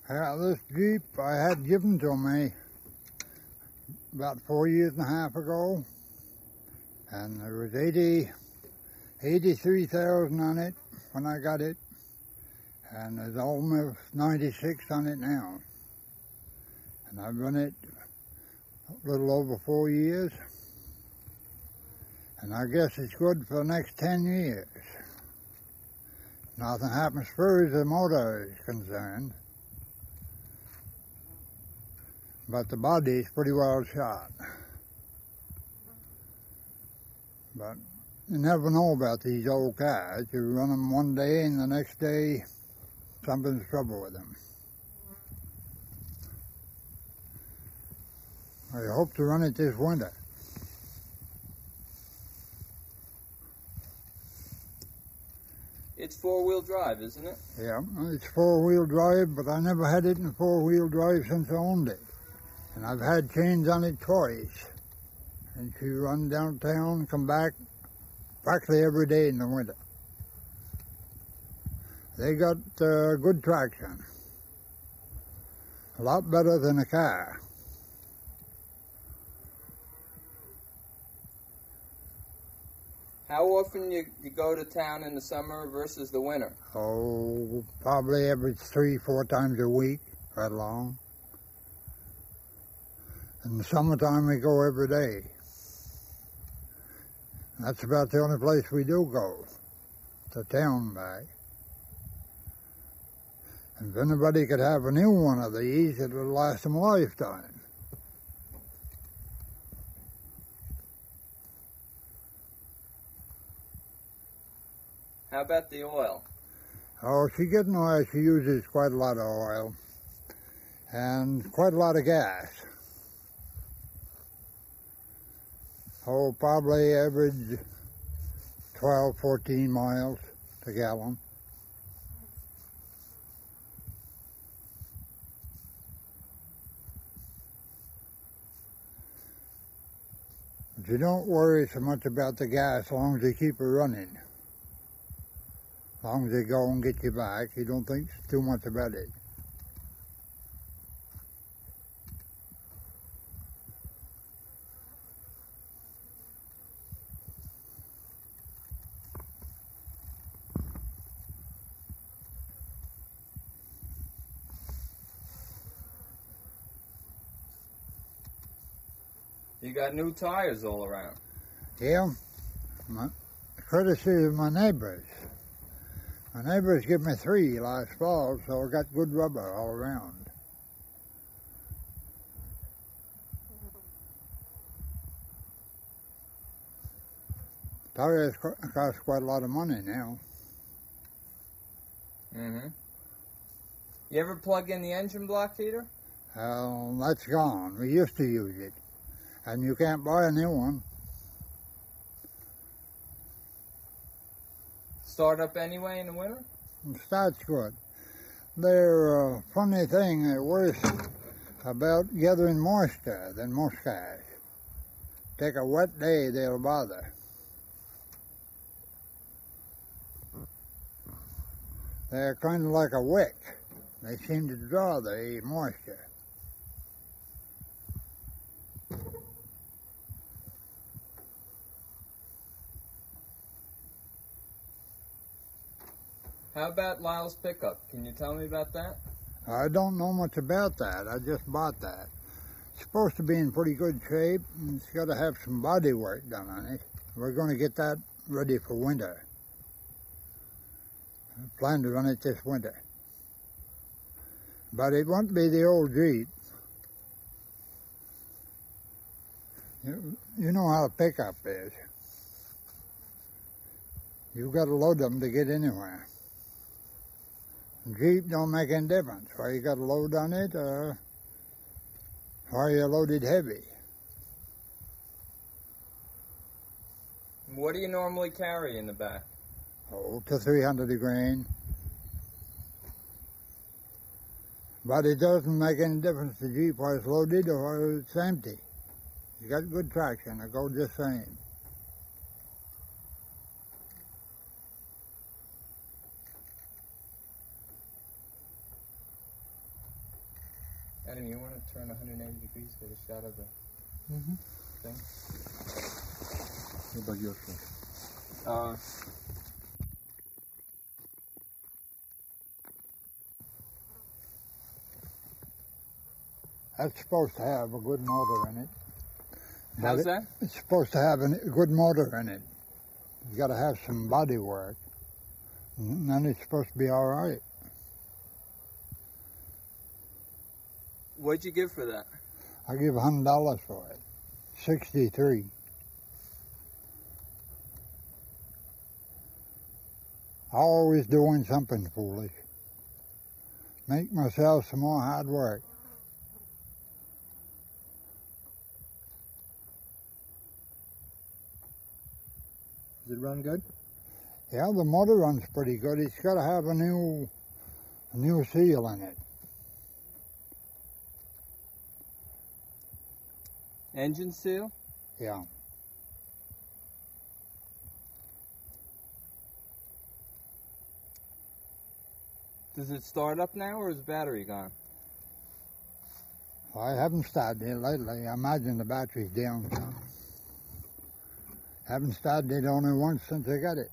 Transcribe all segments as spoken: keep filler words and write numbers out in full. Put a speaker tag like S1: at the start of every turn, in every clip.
S1: Yeah, this Jeep I had given to me about four years and a half ago, and there was eighty, eighty-three thousand on it when I got it, and there's almost ninety-six on it now. And I've run it a little over four years, and I guess it's good for the next ten years. Nothing happens as far as the motor is concerned, but the body's pretty well shot. But you never know about these old cars. You run them one day and the next day something's trouble with them. I hope to run it this winter.
S2: It's four-wheel drive, isn't it?
S1: Yeah, it's four-wheel drive, but I never had it in four-wheel drive since I owned it. And I've had chains on it twice. And she run downtown, come back practically every day in the winter. They got uh, good traction. A lot better than a car.
S2: How often you, you go to town in the summer versus the winter?
S1: Oh, probably every three, four times a week, right along. In the summertime, we go every day. That's about the only place we do go, to town back. And if anybody could have a new one of these, it would last them a lifetime.
S2: How about the oil?
S1: Oh, she gets no oil. She uses quite a lot of oil and quite a lot of gas. Oh, probably average twelve, fourteen miles a gallon. But you don't worry so much about the gas as long as you keep it running. As long as they go and get you back, you don't think too much about it.
S2: You got new tires all around.
S1: Yeah, my, courtesy of my neighbors. My neighbors gave me three last fall, so I got good rubber all around. Tires cost quite a lot of money now.
S2: Mm-hmm. You ever plug in the engine block heater?
S1: Well, that's gone. We used to use it. And you can't buy a new one.
S2: Start up anyway in the winter?
S1: It starts good. They're a funny thing. They're worse about gathering moisture than most cars. Take a wet day, they'll bother. They're kind of like a wick. They seem to draw the moisture.
S2: How about Lyle's pickup? Can you tell me about that?
S1: I don't know much about that. I just bought that. It's supposed to be in pretty good shape, and it's got to have some body work done on it. We're going to get that ready for winter. I plan to run it this winter. But it won't be the old Jeep. You, you know how a pickup is. You've got to load them to get anywhere. Jeep don't make any difference. Why you got a load on it, or why you loaded heavy.
S2: What do you normally carry in the back?
S1: Oh, to three hundred a grain. But it doesn't make any difference to Jeep whether it's loaded or whether it's empty. You got good traction, it goes the same.
S2: Adam, you want to turn one hundred eighty degrees, get a shot of the
S3: Mm-hmm.
S2: thing?
S3: What about your shot?
S2: Uh,
S1: That's supposed to have a good motor in it. But
S2: how's
S1: it-
S2: that?
S1: It's supposed to have a good motor in it. You got to have some body work, and then it's supposed to be all right.
S2: What'd you give for that?
S1: I give a hundred dollars for it. Sixty-three. Always doing something foolish. Make myself some more hard work.
S3: Does it run good?
S1: Yeah, the motor runs pretty good. It's got to have a new, a new seal in it.
S2: Engine seal?
S1: Yeah.
S2: Does it start up now, or is the battery gone?
S1: I haven't started it lately. I imagine the battery's down some. Haven't started it only once since I got it.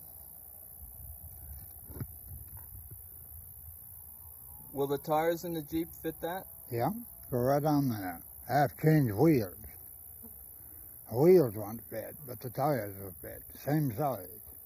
S2: Will the tires in the Jeep fit that?
S1: Yeah, go right on there. I have changed wheels. The wheels won't fit, but the tires will fit. Same size.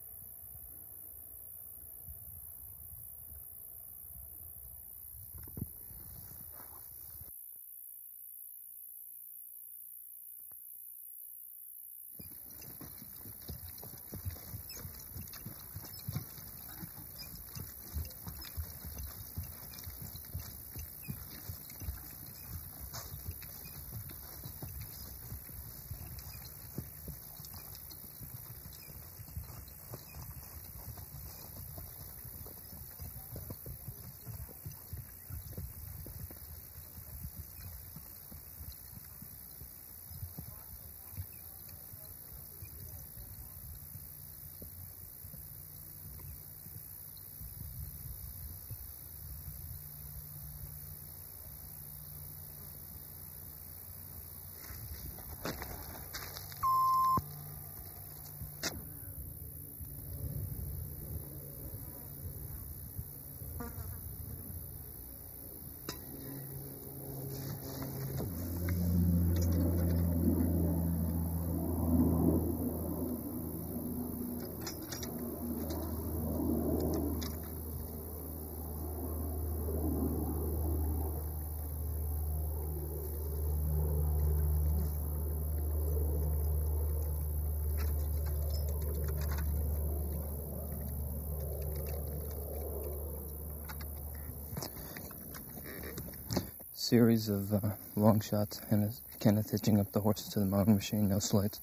S2: Series of uh, long shots, and Kenneth hitching up the horses to the mowing machine, no slides.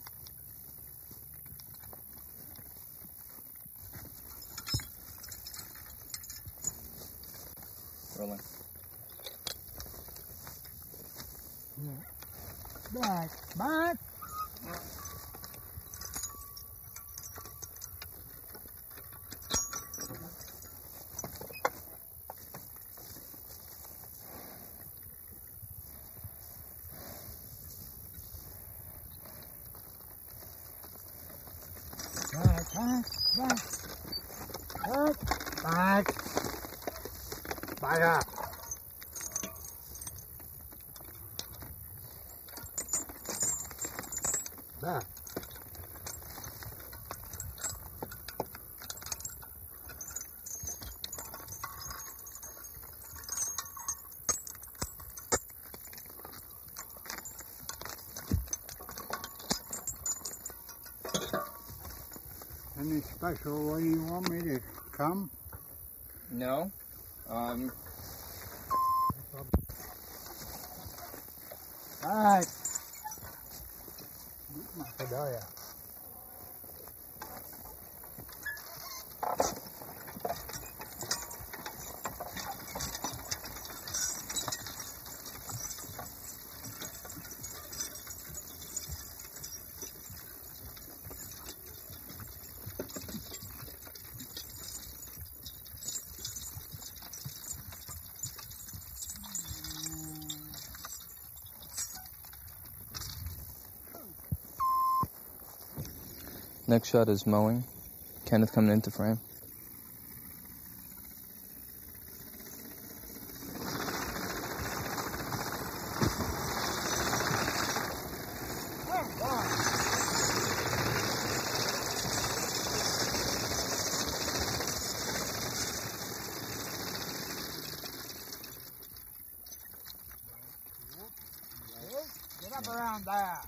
S2: Rolling.
S1: Back, back. Back, back, back. Back, back. Back up. Back. Any special way you want me to come?
S2: No. Um,
S1: Back. Macadaya.
S2: Next shot is mowing. Kenneth coming into frame.
S1: Get up around there.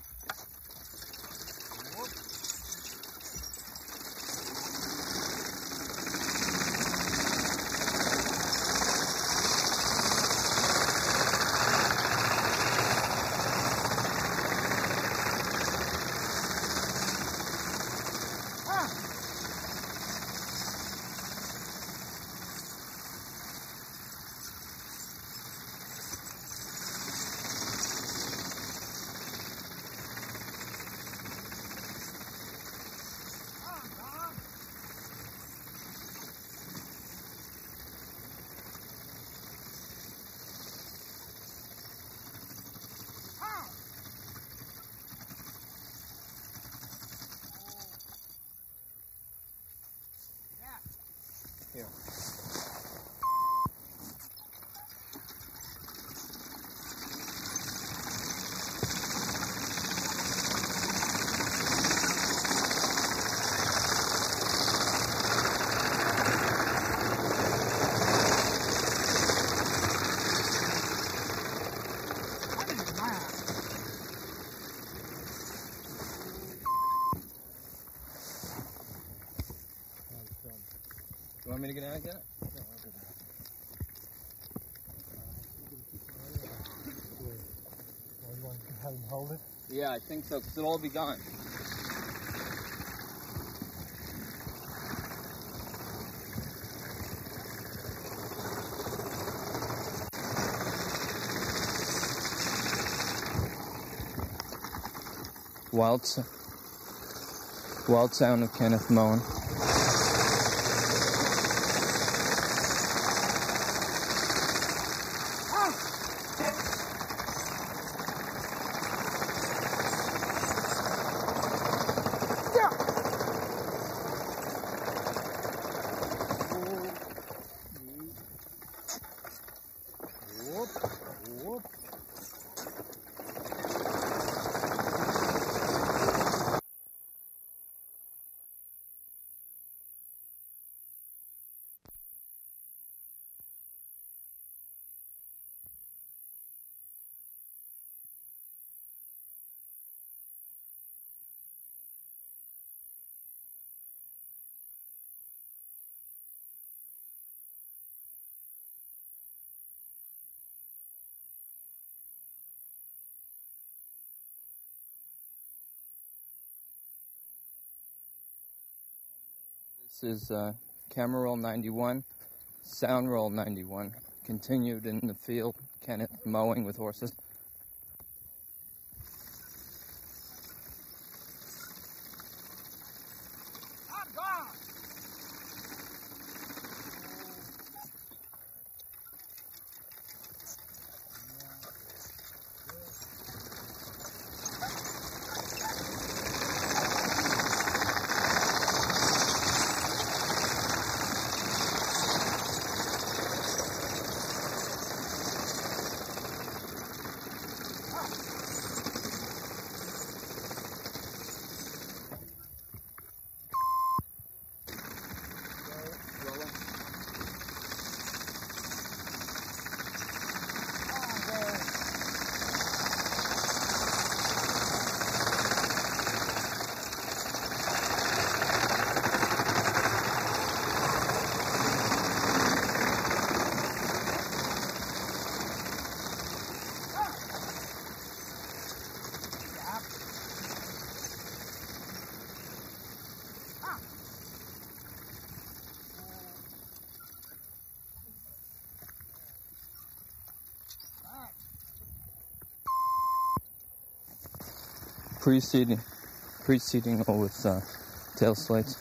S2: Here. You want me to get out and get it?
S3: No, I'll go back. Uh, you want to have him hold it?
S2: Yeah, I think so, because it'll all be gone. Wild, wild sound of Kenneth mowing. This is uh, camera roll ninety-one, sound roll ninety-one. Continued in the field, Kenneth mowing with horses.
S1: I'm gone.
S2: Preceding, preceding all with uh, tail slides.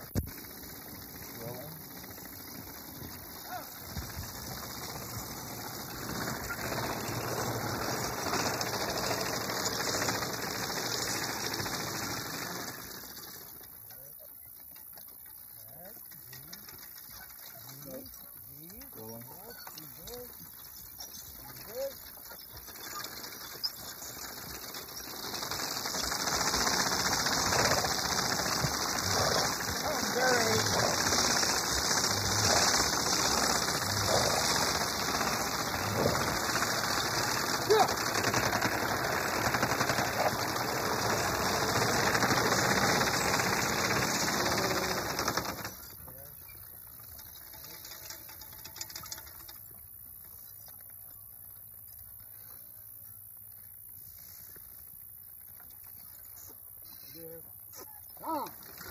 S1: Ah.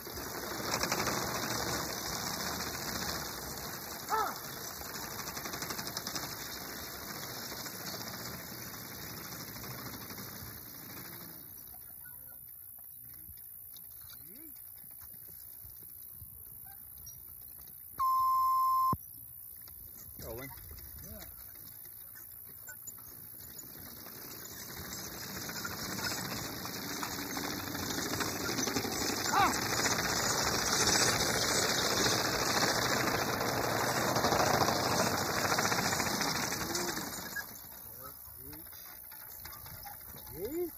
S1: Ah.
S2: Rolling.
S1: Yeah. Whoop.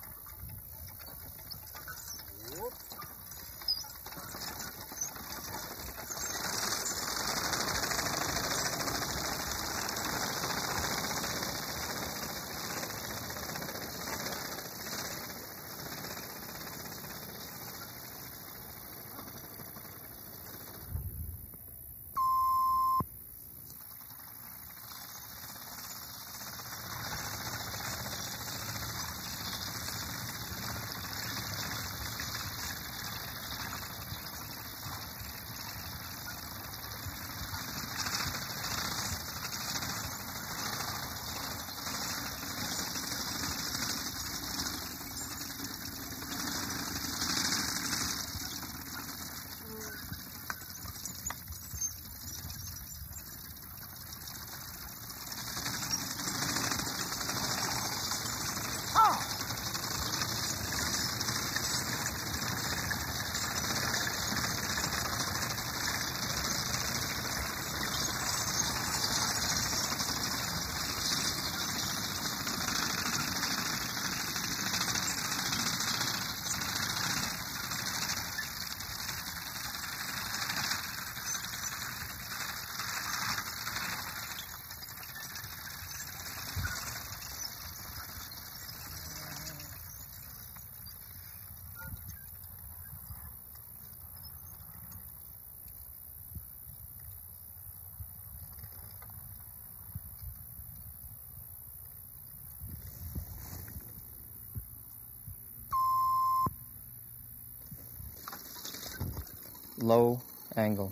S2: Low angle.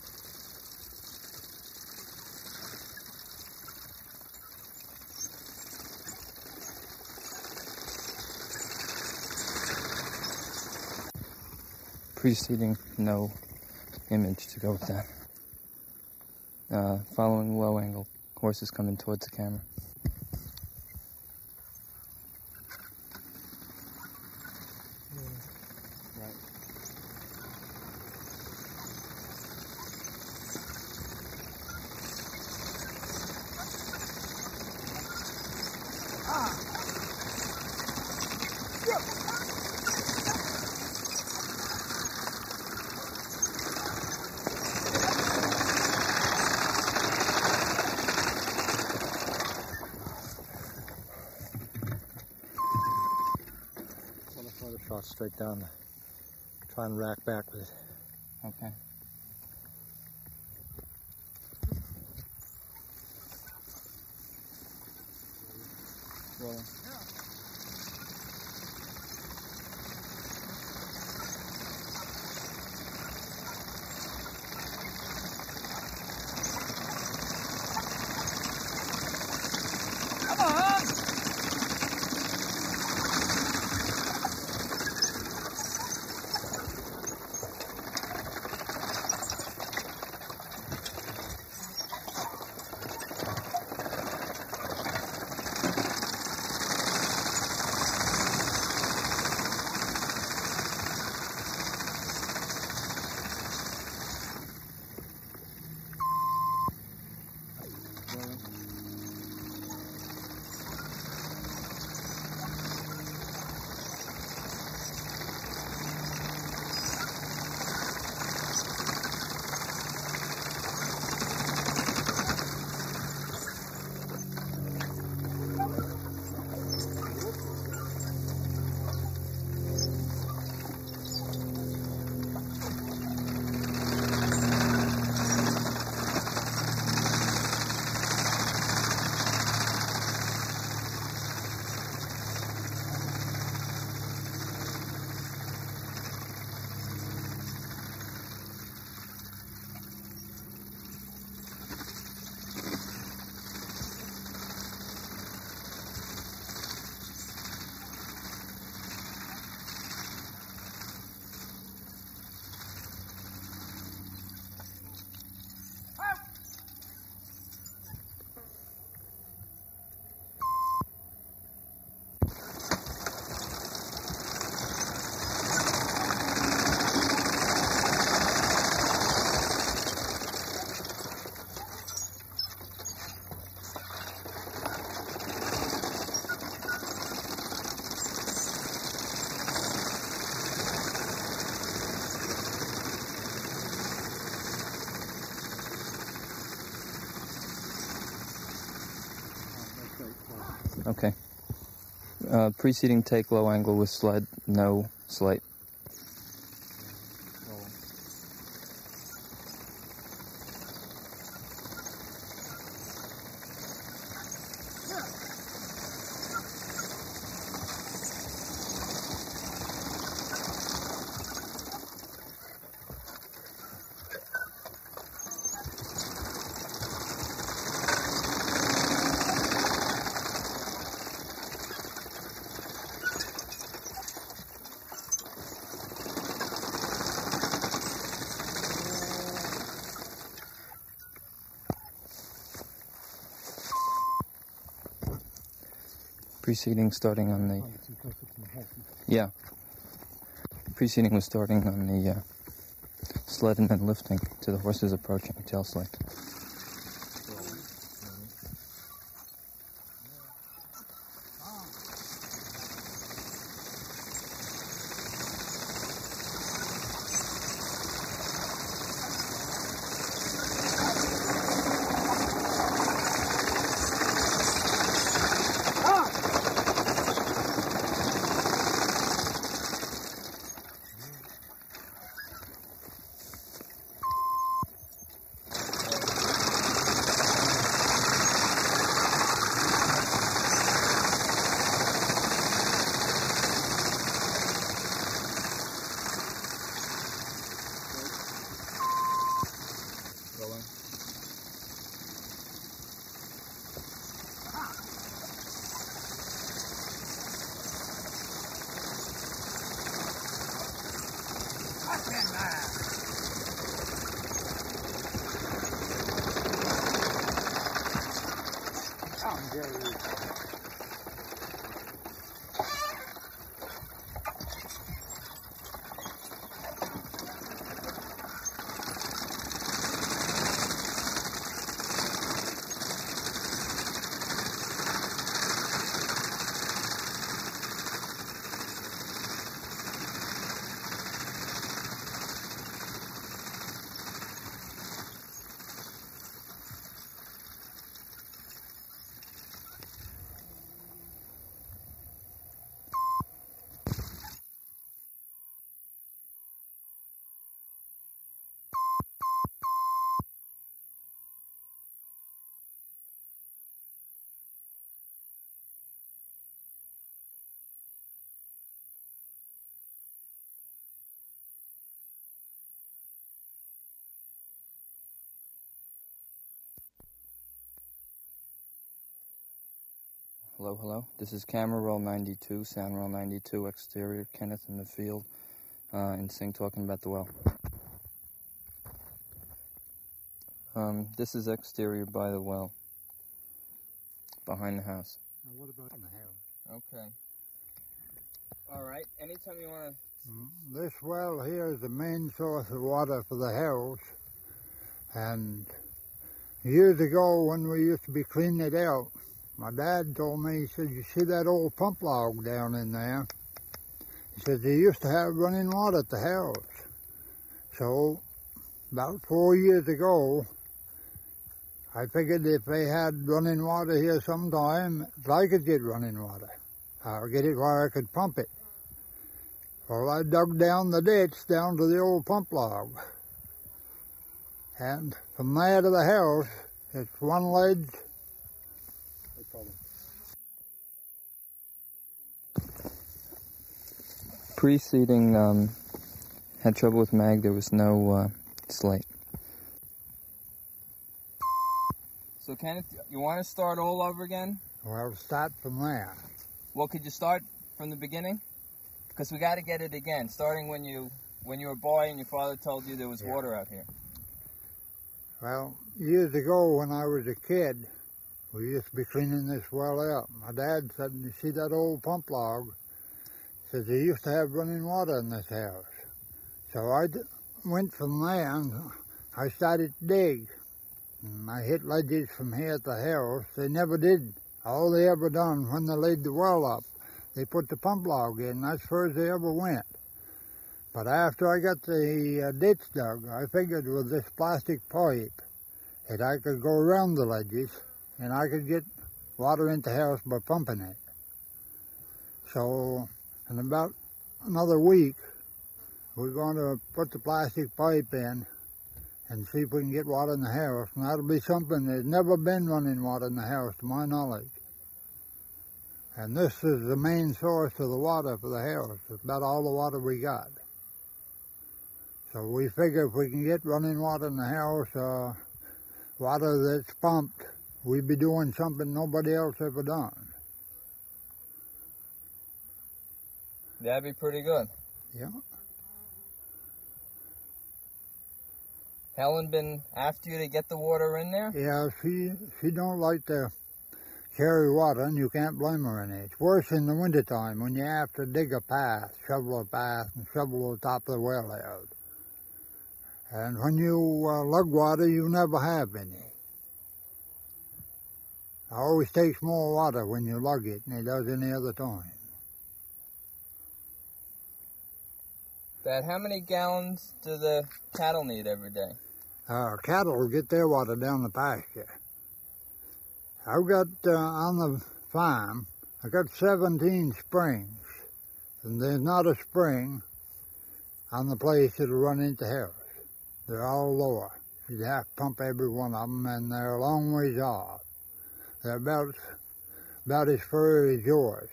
S2: Preceding no image to go with that. Uh, following low angle, horses coming towards the camera. Right.
S1: Ah.
S3: Another shot straight down. Try and rack back with it.
S2: Okay. Rolling.
S1: Come on!
S2: Okay. Uh, preceding take low angle with sled, no slate. Preceding starting on the, yeah, preceding was starting on the uh, sled and then lifting to the horses approaching, tail slate. Hello, hello. This is camera roll ninety-two, sound roll ninety-two, exterior, Kenneth in the field, uh, and Sing talking about the well. Um, this is exterior by the well, behind the house.
S1: Now what about in the house?
S2: Okay. All right. Anytime you want
S1: to... This well here is the main source of water for the house, and years ago when we used to be cleaning it out, my dad told me, he said, you see that old pump log down in there? He said, they used to have running water at the house. So, about four years ago, I figured if they had running water here sometime, I could get running water. I'll get it where I could pump it. Well, I dug down the ditch down to the old pump log. And from there to the house, it's one ledge.
S2: Preceding um, had trouble with mag, there was no uh, slate. So Kenneth, you want to start all over again?
S1: Well, start from there.
S2: Well, could you start from the beginning? Because we got to get it again, starting when you when you were a boy and your father told you there was yeah. water out here.
S1: Well, years ago when I was a kid, we used to be cleaning this well out. My dad said, you see that old pump log? He says, they used to have running water in this house. So I d went from there and I started to dig. And I hit ledges from here at the house. They never did. All they ever done when they laid the well up, they put the pump log in. That's as far as they ever went. But after I got the uh, ditch dug, I figured with this plastic pipe that I could go around the ledges and I could get water into the house by pumping it. So in about another week, we're going to put the plastic pipe in and see if we can get water in the house. And that'll be something there's never been running water in the house, to my knowledge. And this is the main source of the water for the house. It's about all the water we got. So we figure if we can get running water in the house, uh, water that's pumped, we'd be doing something nobody else ever done.
S2: That'd be pretty good.
S1: Yeah.
S2: Helen been after you to get the water in there?
S1: Yeah, she, she don't like to carry water, and you can't blame her any. It's worse in the wintertime when you have to dig a path, shovel a path, and shovel the top of the well out. And when you uh, lug water, you never have any. It always takes more water when you lug it than it does any other time.
S2: Dad, how many gallons do the cattle need every day?
S1: Uh, cattle get their water down the pasture. I've got, uh, on the farm, I've got seventeen springs, and there's not a spring on the place that'll run into the house. They're all lower. You'd have to pump every one of them, and they're a long ways off. They're about, about as far as yours.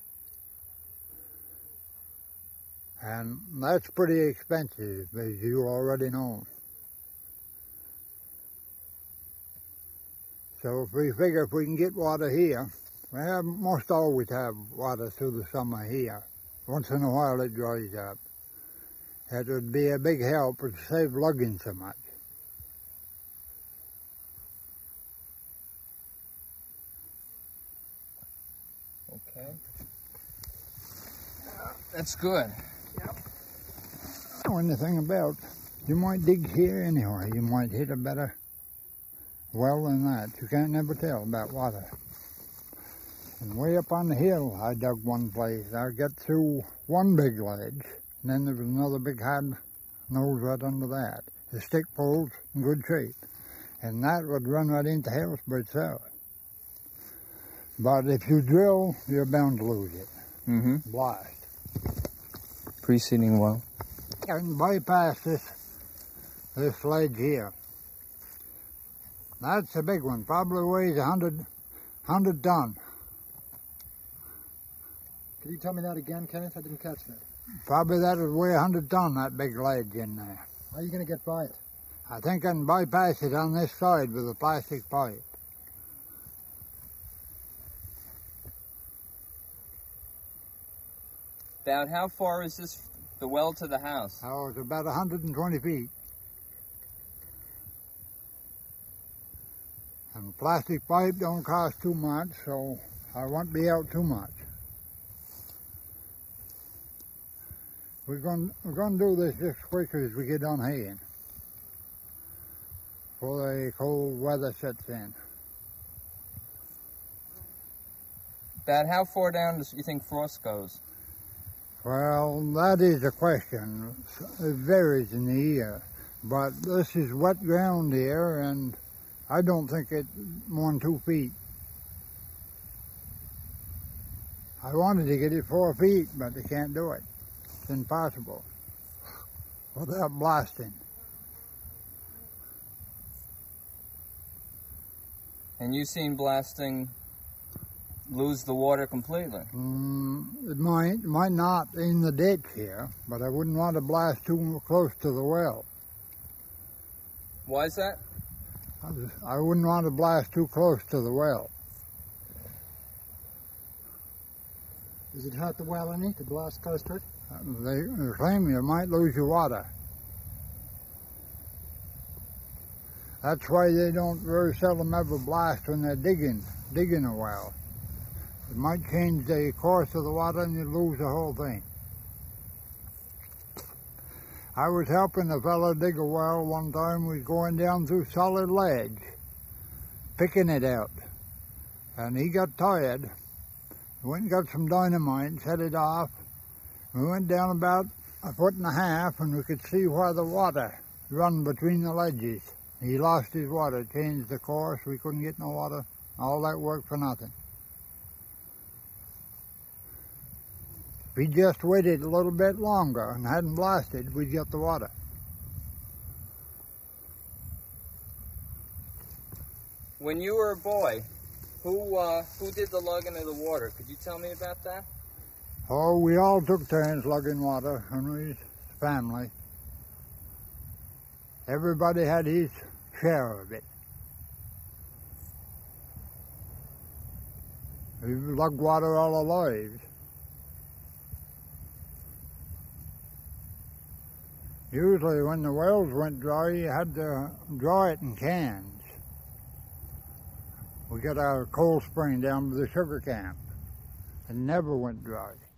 S1: And that's pretty expensive, as you already know. So if we figure if we can get water here, we have, most always have water through the summer here. Once in a while it dries up. It would be a big help. It would save lugging so much.
S2: Okay. That's good.
S1: Yep. When the thing about, you might dig here anyway. You might hit a better well than that. You can't never tell about water. And way up on the hill, I dug one place. I got through one big ledge, and then there was another big hard nose right under that. The stick poles in good shape. And that would run right into the house by itself. But if you drill, you're bound to lose it.
S2: Mm-hmm.
S1: Blast.
S2: Preceding well.
S1: I can bypass this, this ledge here. That's a big one. Probably weighs a hundred, hundred ton.
S3: Could you tell me that again, Kenneth? I didn't catch that.
S1: Probably that would weigh a hundred ton, that big ledge in there.
S3: How are you going to get by it?
S1: I think I can bypass it on this side with a plastic pipe.
S2: About how far is this, the well to the house?
S1: Oh, it's about a hundred and twenty feet. And plastic pipe don't cost too much, so I won't be out too much. We're going, we're going to do this just quick as we get done haying, before the cold weather sets in.
S2: About how far down do you think frost goes?
S1: Well, that is a question. It varies in the year, but this is wet ground here, and I don't think it's more than two feet. I wanted to get it four feet, but they can't do it. It's impossible without blasting.
S2: And you've seen blasting lose the water completely?
S1: Mm, it might, it might not in the ditch here, but I wouldn't want to blast too close to the well.
S2: Why is that?
S1: I, was, I wouldn't want to blast too close to the well.
S3: Does it hurt the well any to blast close to it?
S1: They, they claim you might lose your water. That's why they don't very seldom ever blast when they're digging, digging a well. It might change the course of the water and you lose the whole thing. I was helping a fellow dig a well one time. We was going down through solid ledge, picking it out. And he got tired. He went and got some dynamite, set it off. We went down about a foot and a half and we could see where the water run between the ledges. He lost his water, changed the course. We couldn't get no water All that work for nothing. If we just waited a little bit longer and hadn't blasted, we'd get the water.
S2: When you were a boy, who uh, who did the lugging of the water? Could you tell me about that?
S1: Oh, we all took turns lugging water when we was a family. Everybody had his share of it. We lugged water all our lives. Usually when the wells went dry, you had to draw it in cans. We got our cold spring down to the sugar camp. It never went dry.